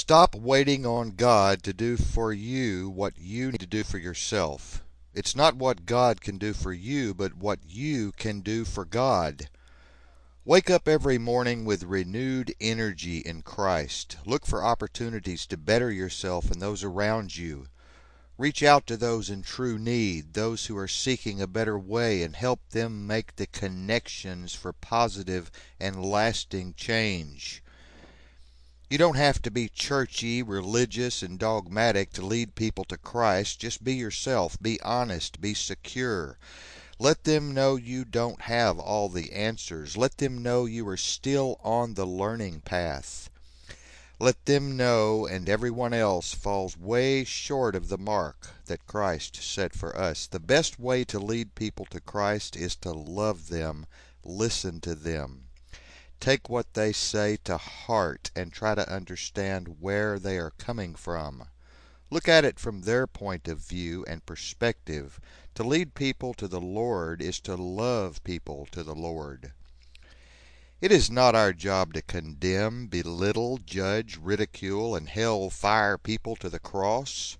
Stop waiting on God to do for you what you need to do for yourself. It's not what God can do for you, but what you can do for God. Wake up every morning with renewed energy in Christ. Look for opportunities to better yourself and those around you. Reach out to those in true need, those who are seeking a better way, and help them make the connections for positive and lasting change. You don't have to be churchy, religious, and dogmatic to lead people to Christ. Just be yourself. Be honest. Be secure. Let them know you don't have all the answers. Let them know you are still on the learning path. Let them know and everyone else falls way short of the mark that Christ set for us. The best way to lead people to Christ is to love them, listen to them. Take what they say to heart and try to understand where they are coming from. Look at it from their point of view and perspective. To lead people to the Lord is to love people to the Lord. It is not our job to condemn, belittle, judge, ridicule, and hell fire people to the cross.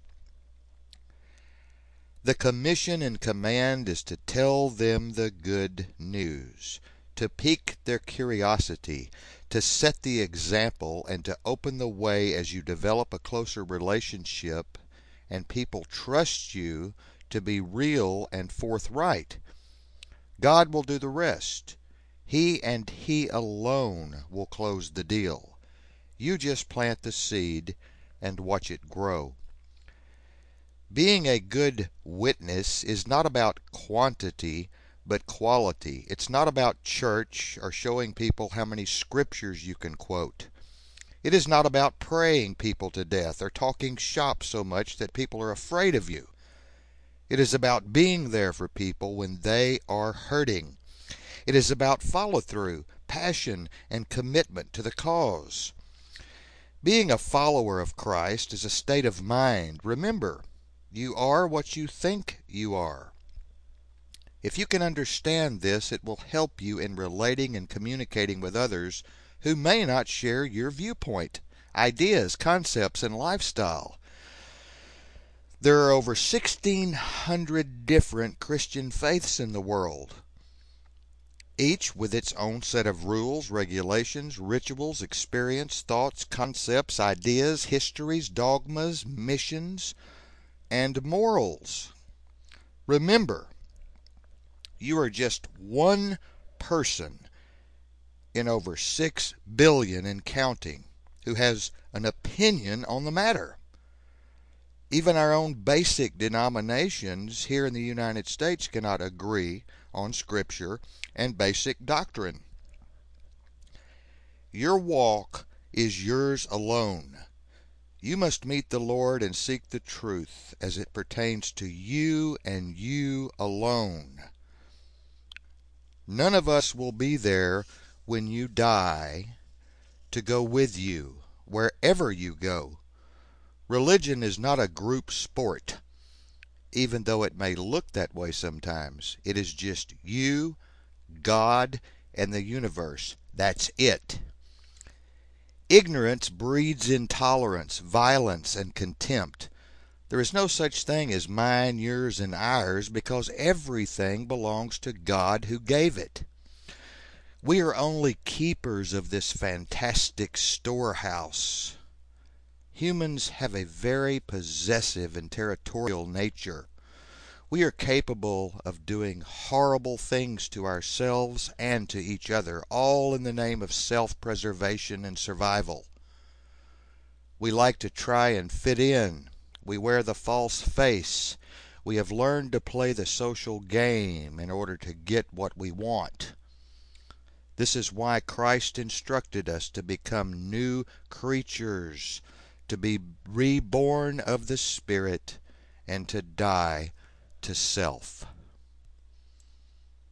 The commission and command is to tell them the good news, to pique their curiosity, to set the example, and to open the way as you develop a closer relationship and people trust you to be real and forthright. God will do the rest. He and He alone will close the deal. You just plant the seed and watch it grow. Being a good witness is not about quantity, but quality. It's not about church or showing people how many scriptures you can quote. It is not about praying people to death or talking shop so much that people are afraid of you. It is about being there for people when they are hurting. It is about follow-through, passion, and commitment to the cause. Being a follower of Christ is a state of mind. Remember, you are what you think you are. If you can understand this, it will help you in relating and communicating with others who may not share your viewpoint, ideas, concepts, and lifestyle. There are over 1,600 different Christian faiths in the world, each with its own set of rules, regulations, rituals, experience, thoughts, concepts, ideas, histories, dogmas, missions, and morals. Remember, you are just one person in over 6 billion and counting who has an opinion on the matter. Even our own basic denominations here in the United States cannot agree on Scripture and basic doctrine. Your walk is yours alone. You must meet the Lord and seek the truth as it pertains to you and you alone. None of us will be there when you die to go with you wherever you go. Religion is not a group sport, even though it may look that way sometimes. It is just you, God, and the universe. That's it. Ignorance breeds intolerance, violence, and contempt. There is no such thing as mine, yours, and ours, because everything belongs to God who gave it. We are only keepers of this fantastic storehouse. Humans have a very possessive and territorial nature. We are capable of doing horrible things to ourselves and to each other, all in the name of self-preservation and survival. We like to try and fit in. We wear the false face. We have learned to play the social game in order to get what we want. This is why Christ instructed us to become new creatures, to be reborn of the Spirit, and to die to self.